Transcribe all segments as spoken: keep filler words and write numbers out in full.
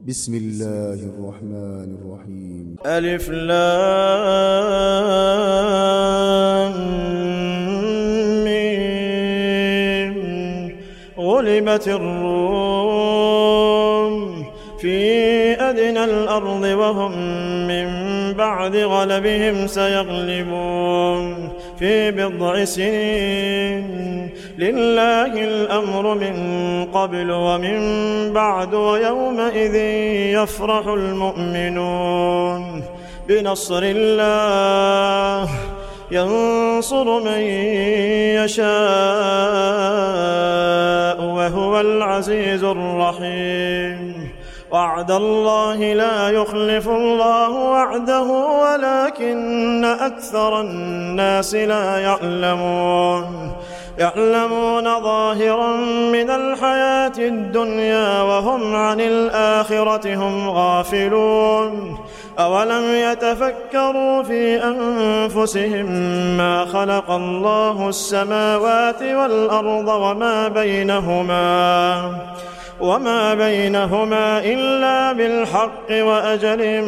بسم الله الرحمن الرحيم. ألف لام ميم. غلبت الروم في أدنى الأرض وهم من بعد غلبهم سيغلبون في بضع سنين. لله الأمر من قبل ومن بعد ويومئذ يفرح المؤمنون بنصر الله ينصر من يشاء وهو العزيز الرحيم. وعد الله لا يخلف الله وعده ولكن أكثر الناس لا يعلمون يعلمون ظاهرا من الحياة الدنيا وهم عن الآخرة هم غافلون. أولم يتفكروا في أنفسهم ما خلق الله السماوات والأرض وما بينهما وما بينهما إلا بالحق وأجل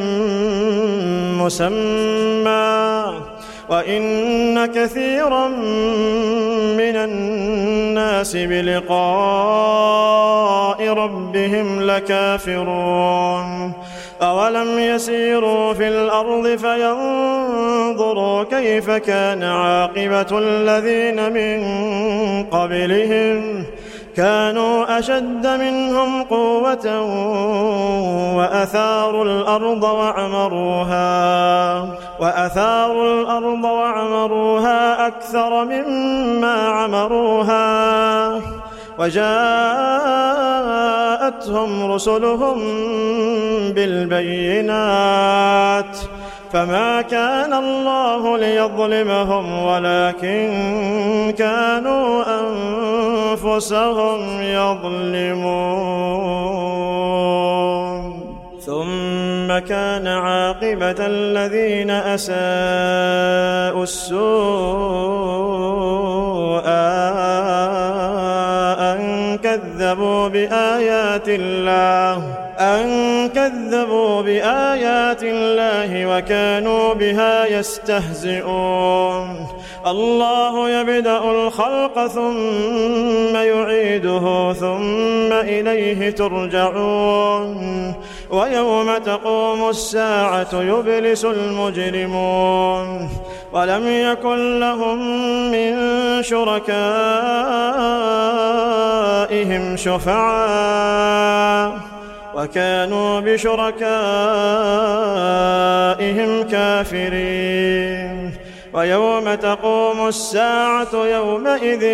مسمى وإن كثيرا من الناس بلقاء ربهم لكافرون. أولم يسيروا في الأرض فينظروا كيف كان عاقبة الذين من قبلهم كانوا أشد منهم قوة وأثاروا الأرض وعمروها وأثاروا الأرض وعمروها أكثر مما عمروها وجاءتهم رسلهم بالبينات فما كان الله ليظلمهم ولكن كانوا أنفسهم يظلمون. ثم كان عاقبة الذين أساءوا السوء أن كذبوا بآيات الله أن كذبوا بآيات الله وكانوا بها يستهزئون. الله يبدأ الخلق ثم يعيده ثم إليه ترجعون. ويوم تقوم الساعة يبلس المجرمون ولم يكن لهم من شركائهم شفعاء وكانوا بشركائهم كافرين. ويوم تقوم الساعة يومئذ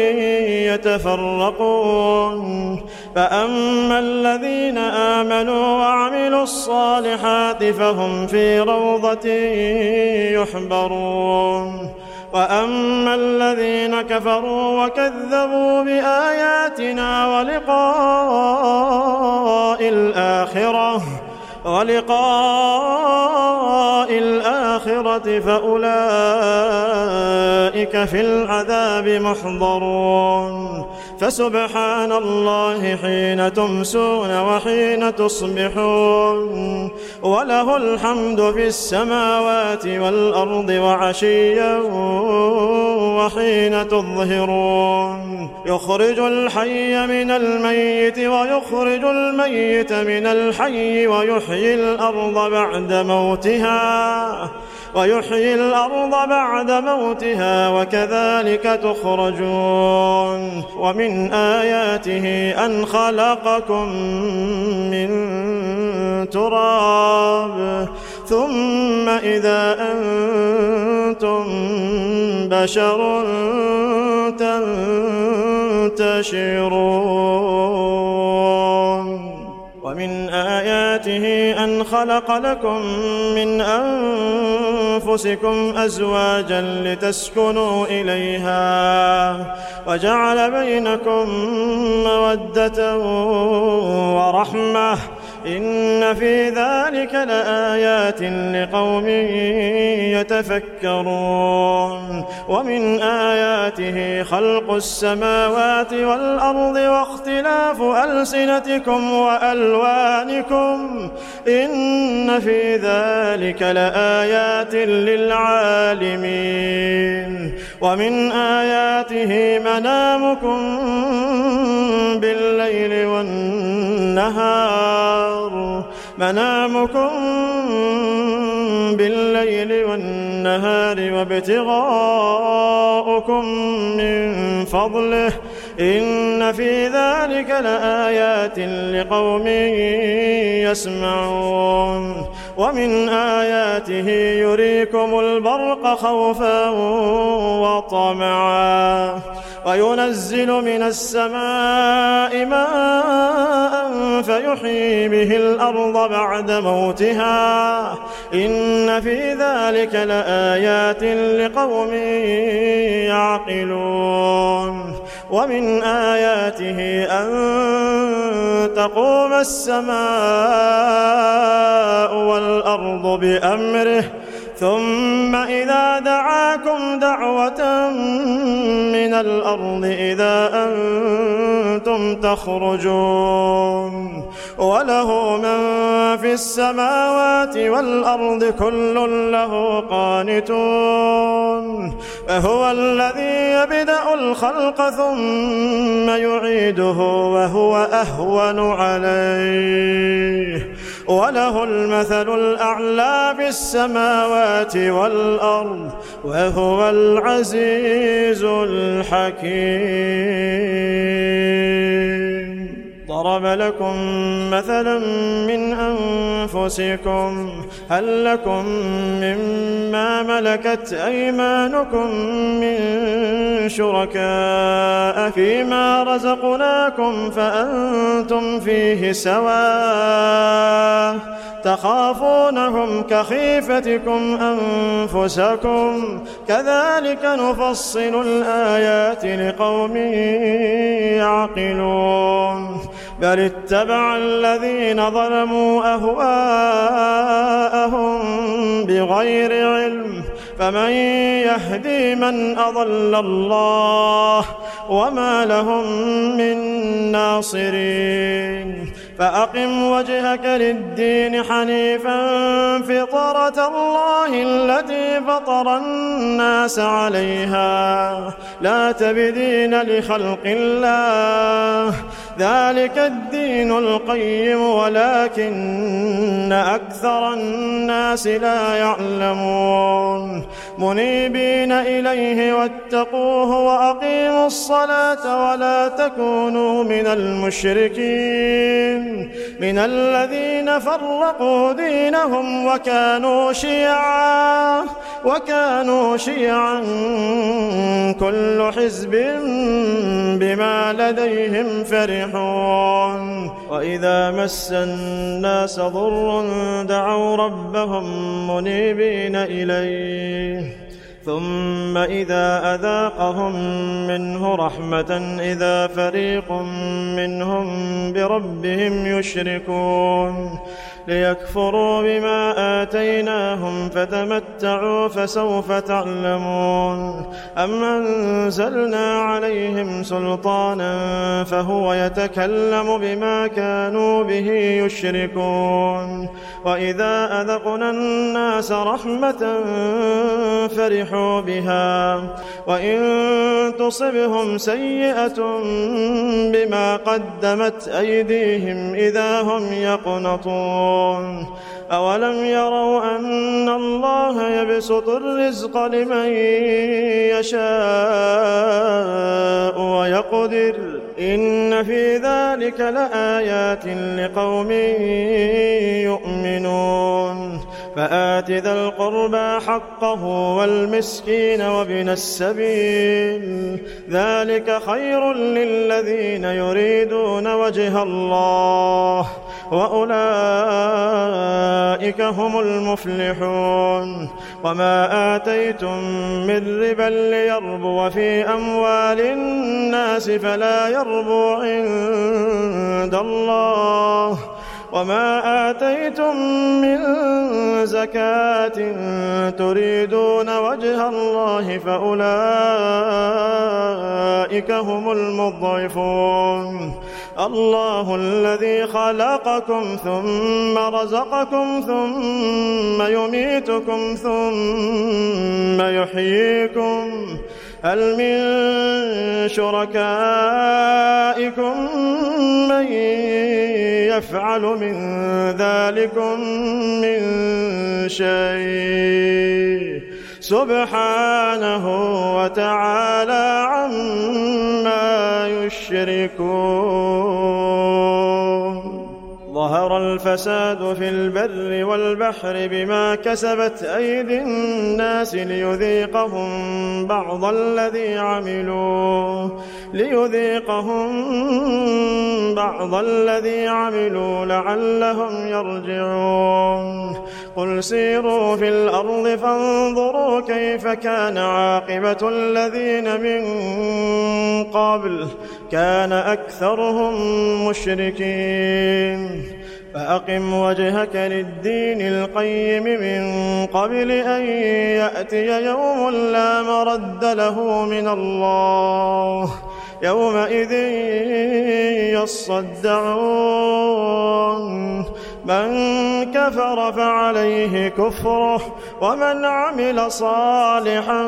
يتفرقون فأما الذين آمنوا وعملوا الصالحات فهم في روضة يحبرون وأما الذين كفروا وكذبوا بآياتنا ولقاء الآخرة ولقاء الآخرة فأولئك في العذاب محضرون. فسبحان الله حين تمسون وحين تصبحون وله الحمد في السماوات والأرض وعشيا وحين تظهرون. يخرج الحي من الميت ويخرج الميت من الحي ويحيي الأرض بعد موتها ويحيي الأرض بعد موتها وكذلك تخرجون. ومن آياته أن خلقكم من تراب ثم إذا أنتم بشر تنتشرون. ومن آياته أن خلق لكم من أنفسكم أزواجا لتسكنوا إليها وجعل بينكم مودة ورحمة إن في ذلك لآيات لقوم يتفكرون ومن آياته خلق السماوات والأرض واختلاف ألسنتكم وألوانكم إن في ذلك لآيات للعالمين ومن آياته منامكم بالليل والنهار منامكم بالليل والنهار وابتغاؤكم من فضله إن في ذلك لآيات لقوم يسمعون ومن آياته يريكم البرق خوفا وطمعا وينزل من السماء ماء فيحيي به الأرض بعد موتها إن في ذلك لآيات لقوم يعقلون ومن آياته أن تقوم السماء والأرض بأمره ثم إذا دعاكم دعوة من الأرض إذا أنتم تخرجون وله من في السماوات والأرض كل له قانتون فهو الذي يبدأ الخلق ثم يعيده وهو أهون عليه وله المثل الأعلى في السماوات والأرض وهو العزيز الحكيم ضرب لكم مثلا من أنفسكم هل لكم مما ملكت أيمانكم من شركاء فيما رزقناكم فأنتم فيه سواء تخافونهم كخيفتكم أنفسكم كذلك نفصل الآيات لقوم يعقلون بل اتبع الذين ظلموا أهواءهم بغير علم فمن يهدي من أضل الله وما لهم من ناصرين فأقم وجهك للدين حنيفا فطرة الله التي فطر الناس عليها لا تبدين لخلق الله ذلك الدين القيم ولكن أكثر الناس لا يعلمون منيبين إليه واتقوه وأقيموا الصلاة ولا تكونوا من المشركين من الذين فرقوا دينهم وكانوا شيعا وكانوا شيعا كل حزب بما لديهم فرحون وإذا مس الناس ضر دعوا ربهم منيبين إليه ثم إذا أذاقهم منه رحمة إذا فريق منهم بربهم يشركون ليكفروا بما آتيناهم فتمتعوا فسوف تعلمون أم أنزلنا عليهم سلطانا فهو يتكلم بما كانوا به يشركون وإذا أذقنا الناس رحمة فرحوا بها وإن تصبهم سيئة بما قدمت أيديهم إذا هم يقنطون أولم يروا أن الله يبسط الرزق لمن يشاء ويقدر إن في ذلك لآيات لقوم يؤمنون فآت ذا القربى حقه والمسكين وابن السبيل ذلك خير للذين يريدون وجه الله وأولئك هم المفلحون وما آتيتم من ربا ليربو في أموال الناس فلا يربو عند الله وما آتيتم من زكاة تريدون وجه الله فأولئك هم المضعفون الله الذي خلقكم ثم رزقكم ثم يميتكم ثم يحييكم هل من شركائكم من يفعل من ذلكم من شيء سبحانه وتعالى عما يشركون ظهر الفساد في البر والبحر بما كسبت أيدي الناس ليذيقهم بعض الذي عملوا ليذيقهم بعض الذي عملوا لعلهم يرجعون قل سيروا في الأرض فانظروا كيف كان عاقبة الذين من قبل كان أكثرهم مشركين فأقم وجهك للدين القيم من قبل أن يأتي يوم لا مرد له من الله يومئذ يصدعون من كفر فعليه كفره ومن عمل صالحا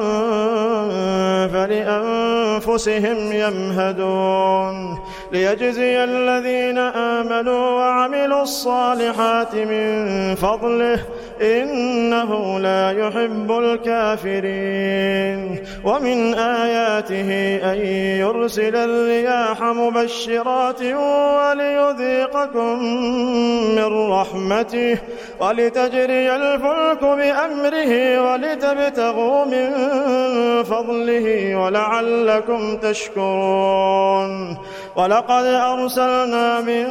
فلأنفسهم يمهدون ليجزي الذين آمنوا وعملوا الصالحات من فضله إنه لا يحب الكافرين ومن آياته أن يرسل الرياح مبشرات وليذيقكم من رحمته ولتجري الفلك بأمره ولتبتغوا من فضله ولعلكم تشكرون ولقد أرسلنا من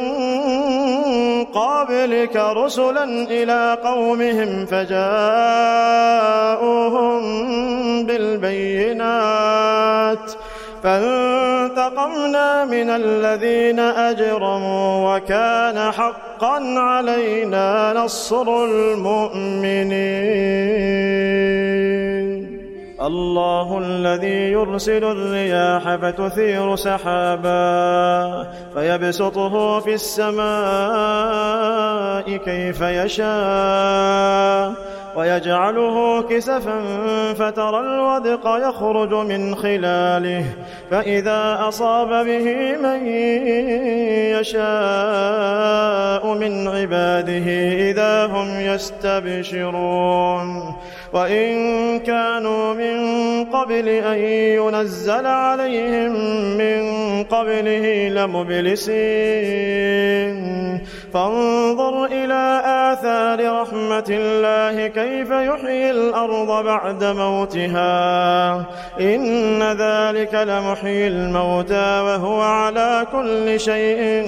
قبلك رسلا إلى قومهم فجاءوهم بالبينات فانتقمنا من الذين أجرموا وكان حقا علينا نصر المؤمنين الله الذي يرسل الرياح فتثير سحابا فيبسطه في السماء كيف يشاء ويجعله كسفا فترى الودق يخرج من خلاله فإذا أصاب به من يشاء من عباده إذا هم يستبشرون وإن كانوا من قبل أن ينزل عليهم من قبله لمبلسين فانظر إلى آثار رحمة الله كيف يحيي الأرض بعد موتها إن ذلك لمحيي الموتى وهو على كل شيء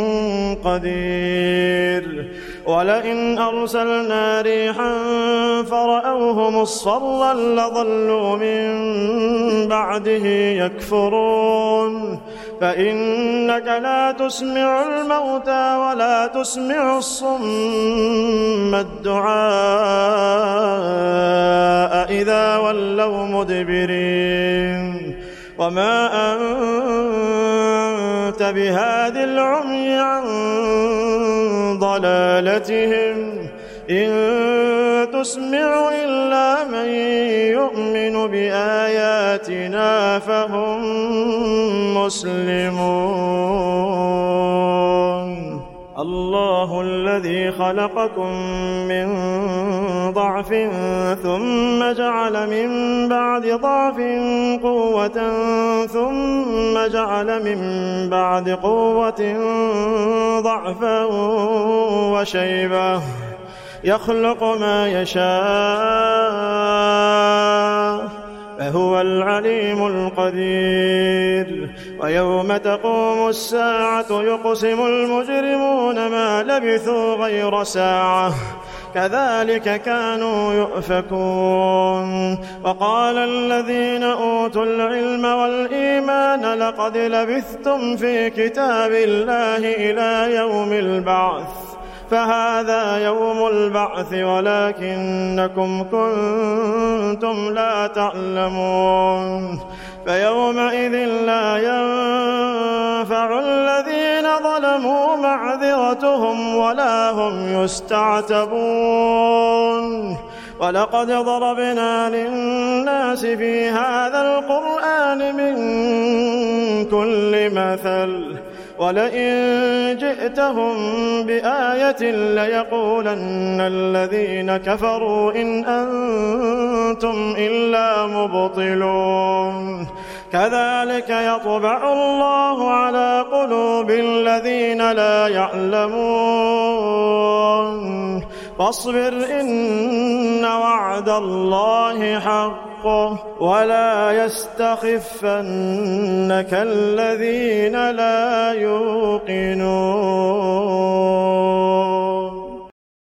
قدير ولئن أرسلنا ريحا فرأوه مصفرا لظلوا من بعده يكفرون فإنك لا تسمع الموتى ولا تسمع الصم الدعاء إذا ولوا مدبرين وما أنت بهاد العمي عن ضلالتهم إن تسمع إلا من يؤمن بآياتنا فهم مسلمون الله الذي خلقكم من ضعف ثم جعل من بعد ضعف قوة ثم جعل من بعد قوة ضعفا وشيبة يخلق ما يشاء فهو العليم القدير ويوم تقوم الساعة يقسم المجرمون ما لبثوا غير ساعة كذلك كانوا يؤفكون وقال الذين أوتوا العلم والإيمان لقد لبثتم في كتاب الله إلى يوم البعث فهذا يوم البعث ولكنكم كنتم لا تعلمون فيومئذ لا ينفع الذين ظلموا معذرتهم ولا هم يستعتبون ولقد ضربنا للناس في هذا القرآن من كل مثل ولئن جئتهم بآية ليقولن الذين كفروا إن أنتم إلا مبطلون كذلك يطبع الله على قلوب الذين لا يعلمون فاصبر إن وعد الله حق ولا يستخفنك الذين لا يوقنون